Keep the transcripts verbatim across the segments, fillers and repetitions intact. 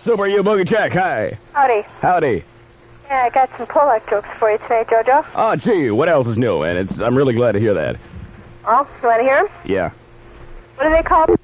Super U Boogie Check, hi. Howdy. Howdy. Yeah, I got some Pollock jokes for you today, JoJo. Oh, gee, what else is new, man? It's, I'm really glad to hear that. Oh, you want to hear them? Yeah. What do they call them?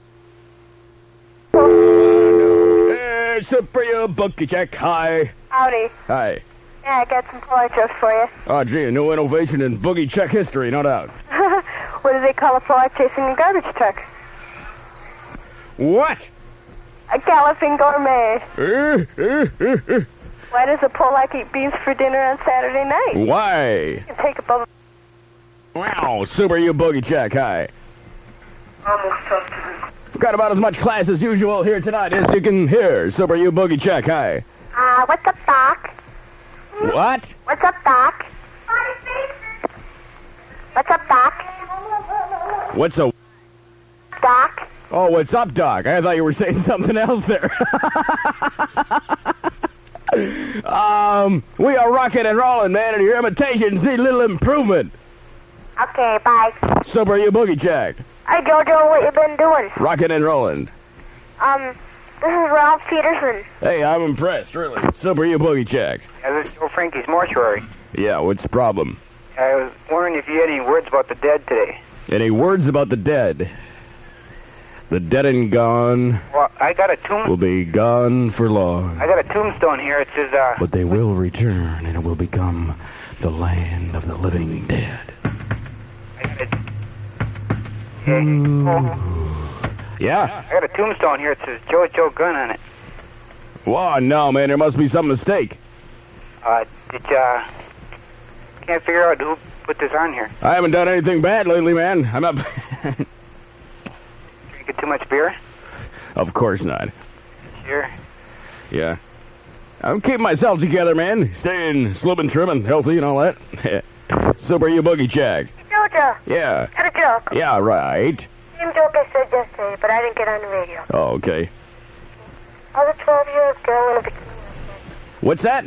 Hey, Super U Boogie Check, hi. Howdy. Hi. Yeah, I got some Pollock jokes for you. Oh, gee, a new innovation in Boogie Check history, no doubt. What do they call a Pollock chasing a garbage truck? What? A galloping gourmet. Uh, uh, uh, uh. Why does a Pollock eat beans for dinner on Saturday night? Why? You can take a bubble. Wow, Super U Boogie Check, hi. Almost tough to We've got about as much class as usual here tonight as you can hear. Super U Boogie Check, hi. Uh, what's up, Doc? What? What's up, Doc? What's up, Doc? What's a... Doc? Oh, what's up, Doc? I thought you were saying something else there. um, we are rocking and rolling, man, and your imitations need a little improvement. Okay, bye. Super U Boogie Check. Hey, JoJo, what you been doing? Rocking and rolling. Um, this is Ralph Peterson. Hey, I'm impressed, really. Super U Boogie Check. Yeah, this is Joe Frankie's mortuary. Yeah, what's the problem? I was wondering if you had any words about the dead today. Any words about the dead? The dead and gone Well, I got a tomb. will be gone for long. I got a tombstone here. It says, uh... But they will return, and it will become the land of the living dead. I got a, Yeah? I got a tombstone here. It says Joe Joe Gun on it. Whoa, no, man, there must be some mistake. Uh, did you, uh... Can't figure out who put this on here. I haven't done anything bad lately, man. I'm not... Drinking too much beer? Of course not. Sure. Yeah. I'm keeping myself together, man. Staying slim and trim and healthy and all that. Super U Boogie Check. JoJo, Yeah. got a joke. Yeah, right. Same joke I said yesterday, but I didn't get on the radio. Oh, okay. I was a twelve-year-old girl in a bikini. What's that?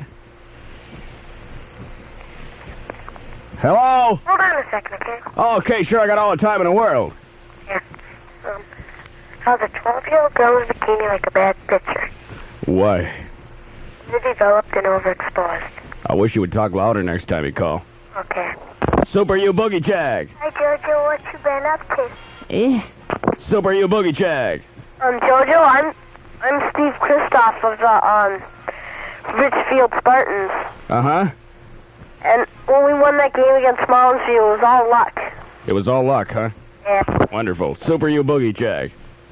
Hello? Hold on a second, okay? Oh, okay, sure, I got all the time in the world. Yeah. Um, I was a twelve-year-old girl in a bikini like a bad picture. Why? Underdeveloped and overexposed. I wish you would talk louder next time you call. Okay. Super U Boogie Check. Hi, JoJo, what you been up to? Eh? Super U Boogie Check. Um, JoJo, I'm I'm Steve Kristoff of the, um, Richfield Spartans. Uh-huh. And when we won that game against Mollinsville, it was all luck. It was all luck, huh? Yeah. Wonderful. Super U Boogie Check.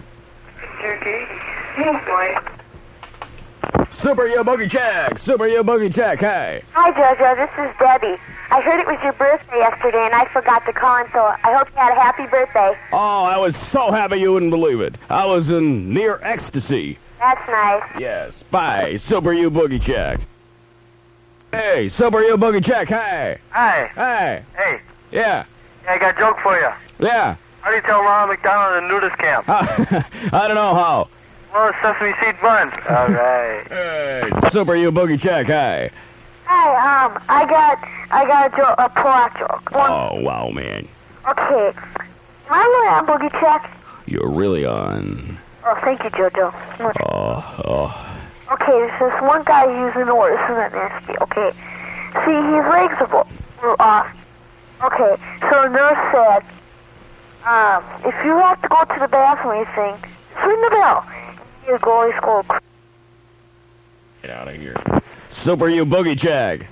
Super U Boogie Check. Super U Boogie Check. Hey. Hi, JoJo, this is Debbie. I heard it was your birthday yesterday, and I forgot to call in, so I hope you had a happy birthday. Oh, I was so happy you wouldn't believe it. I was in near ecstasy. That's nice. Yes. Bye. Super U Boogie Check. Hey, Super U Boogie Check. Hey. Hi. Hey. Hey. Yeah. I got a joke for you. Yeah. How do you tell Ronald McDonald in a nudist camp? I don't know how. Well, it's sesame seed buns. All right. Hey, Super U Boogie Check. Hey. Hi, um, I got, I got a joke, a plot joke. One, Oh, wow, man. Okay. Am I really on Boogie Check? You're really on. Oh, thank you, JoJo. Oh, oh. Okay, there's this one guy using the word, isn't that nasty? Okay. See, his legs are are off. Okay, so the nurse said, um, if you have to go to the bathroom, you think, just ring the bell. Your goalie scored. Get out of here. Super U Boogie Check.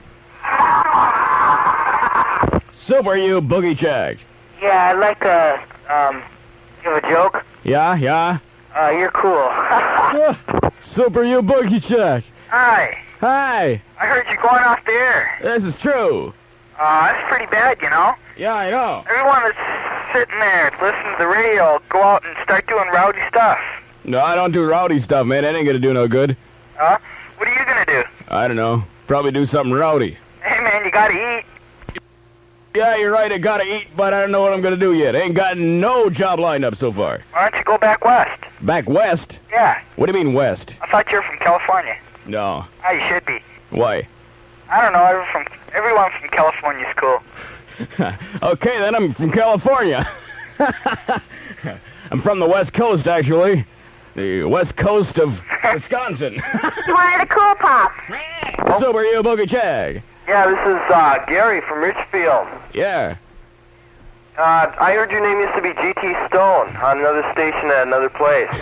Super U Boogie Check. Yeah, I'd like to, um, give a joke. Yeah, yeah. Uh, you're cool. Super U Boogie Check. Hi. Hi. I heard you going off the air. This is true. Uh, that's pretty bad, you know. Yeah, I know. Everyone that's sitting there listening to the radio go out and start doing rowdy stuff. No, I don't do rowdy stuff, man. That ain't gonna do no good. Huh? What are you gonna do? I don't know. Probably do something rowdy. Hey, man, you gotta eat. Yeah, you're right. I gotta eat, but I don't know what I'm gonna do yet. Ain't got no job lined up so far. Why don't you go back west? Back west? Yeah. What do you mean west? I thought you were from California. No. Ah, you should be. Why? I don't know. Everyone from, everyone from California's cool. Okay, then I'm from California. I'm from the West Coast, actually. the west coast of Wisconsin. You wanted a cool pop. Sober you, Boogie Jag. Yeah, this is uh, Gary from Richfield. Yeah. Uh, I heard your name used to be G T Stone on another station at another place.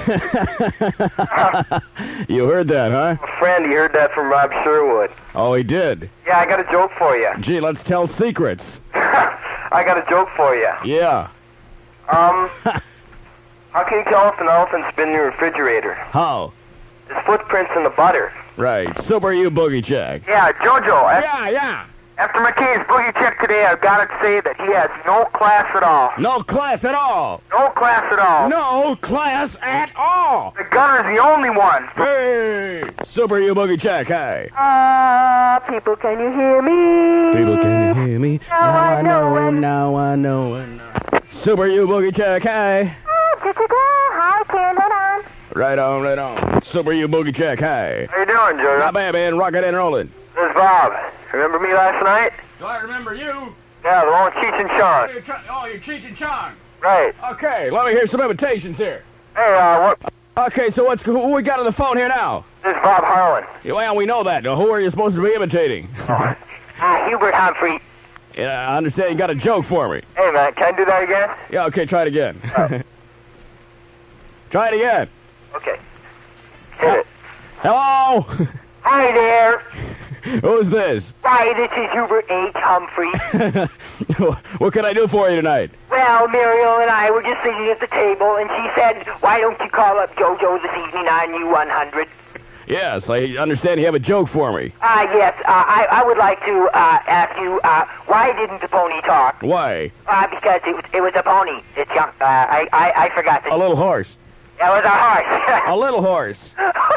You heard that, huh? A friend, he heard that from Rob Sherwood. Oh, he did. Yeah, I got a joke for you. Gee, let's tell secrets. I got a joke for you. Yeah. Um, how can you tell if an elephant's been in your refrigerator? How? His footprints in the butter. Right. Sober you, Boogie Jag. Yeah, Jojo. Yeah, yeah. After McKay's boogie check today, I've got to say that he has no class at all. No class at all. No class at all. No class at all. The gunner's the only one. Hey. Sober you, Boogie Jag. Hey. Ah, people, can you hear me? People, can you hear me? Now I know and- now I know and Sober you, Boogie Jag. Hey. Ah, da-da-da. Hi, turn it on. Right on, right on. Sober you, Boogie Jag. Hey. How you doing, Jojo? Not bad, man. Rockin' and rolling. This is Bob. Remember me last night? Do I remember you? Yeah, the one with Cheech and Chong. Oh, you're Cheech and Chong. Right. Okay, let me hear some imitations here. Hey, uh, what? Okay, so what's who we got on the phone here now? This is Bob Harlan. Yeah, well, we know that. Now, who are you supposed to be imitating? Ah, Hubert Humphrey. Yeah, I understand you got a joke for me. Hey, man, can I do that again? Yeah, okay, try it again. Try it again. Okay. Hit it. Hello? Hi there. Who's this? Hi, this is Hubert H. Humphrey. What can I do for you tonight? Well, Muriel and I were just sitting at the table, and she said, why don't you call up JoJo this evening on U one hundred? Yes, I understand you have a joke for me. Ah, uh, yes. Uh, I, I would like to uh, ask you, uh, why didn't the pony talk? Why? Uh, because it was, it was a pony. It's young. Uh, I, I, I forgot to... A little horse. That was a horse. A little horse.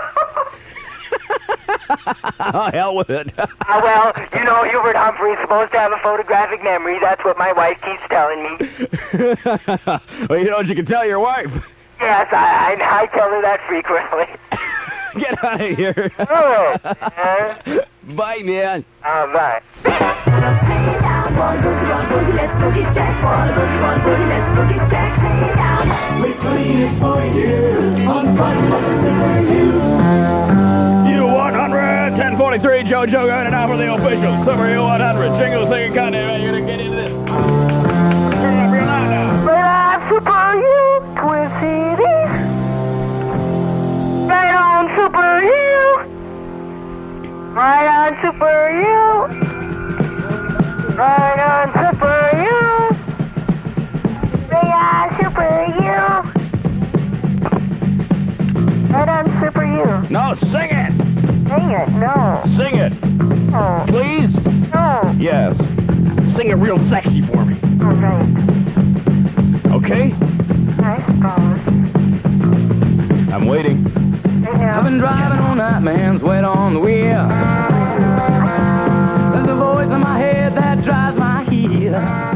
Oh, hell with it. uh, well, you know, Hubert Humphrey's supposed to have a photographic memory. That's what my wife keeps telling me. Well, you know what you can tell your wife? Yes, I, I, I tell her that frequently. Get out of here. Oh, uh, Bye, man. uh, bye. One boogie, one boogie, let's boogie check. One boogie, one boogie, let's boogie check. Hey now. We're playing it for you on Fun Lovers for you. U one hundred, ten forty-three, JoJo going it out for the official Super U one hundred. Jingle singing content. Man, you're going to get into this. Turn it up real loud now. Right on Super U, Twin Cities. Right on Super U. Right on Super U. Right on Super U. Right on Super U. Right on Super U. No, sing it. Sing it, no. Sing it. No. Please? No. Yes. Sing it real sexy for me. All right. Okay? I suppose. I'm waiting. I've been driving all night, man, sweat on the wheel. There's a voice in my head that drives my heel.